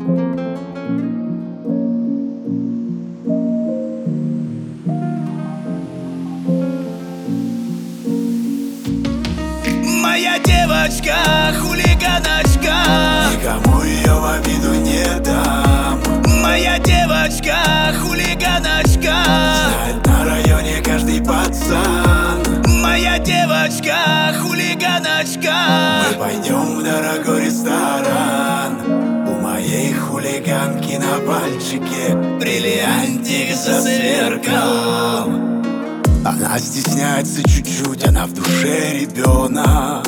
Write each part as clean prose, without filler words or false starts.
Моя девочка, хулиганочка, никому ее в обиду не дам. моя девочка, хулиганочка, Знает на районе каждый пацан. моя девочка, хулиганочка. Мы пойдем в дорогой ресторан. У моей хулиганки на пальчике бриллиантик засверкал. Она стесняется чуть-чуть, она в душе ребенок.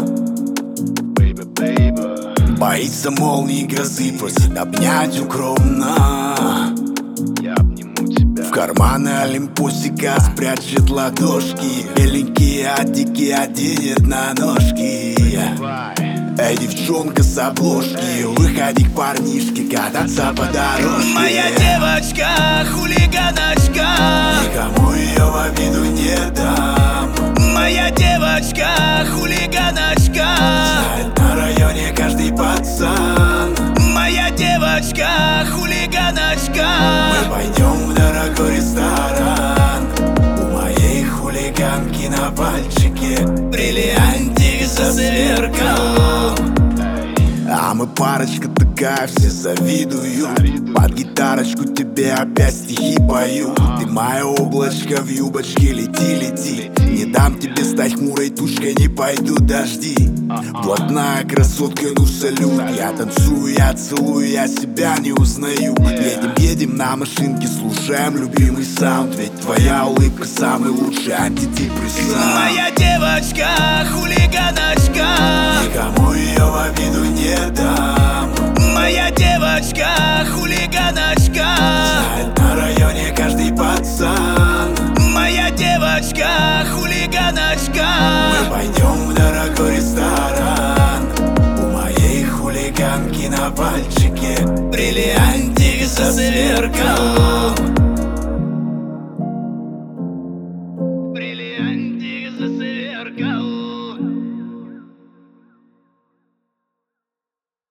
Боится молнии и грозы, просит обнять укромно. В карманы олимпусика спрячет ладошки. Беленькие адики оденет на ножки. Эй, девчонка с обложки, выходи к парнишке кататься по дорожке. Моя девочка, хулиганочка, никому ее в обиду не дам. моя девочка, хулиганочка, знает на районе каждый пацан. моя девочка, хулиганочка. Мы пойдем в дорогой ресторан. У моей хулиганки на пальчике бриллиантик засверкал. А мы парочка такая, все завидуют. Под гитарочку тебе опять стихи пою. Ты мое облачко в юбочке, лети, лети. Не дам тебе стать хмурой тучкой, не пойдут дожди. Блатная красотка, ну салют. Я танцую, я целую, я себя не узнаю. Едем, едем на машинке, слушаем любимый саунд. Ведь твоя улыбка самый лучший антидепрессант. Моя девочка, хулиганочка, никому ее в обиду не дам. моя девочка, хулиганочка, знает на районе каждый пацан. моя девочка, хулиганочка. Мы пойдем в дорогой ресторан. У моей хулиганки на пальчике бриллиантик засверкал.